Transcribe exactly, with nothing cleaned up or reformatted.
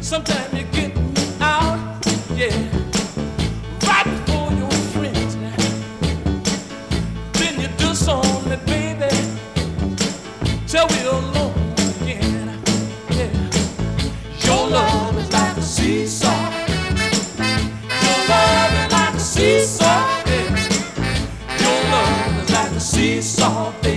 Sometimes you get out, yeah, right before your friends. Then you do something, baby, till we're alone again. Yeah. Your love is like a seesaw. Your love is like a seesaw. Yeah. Your love is like a seesaw, baby.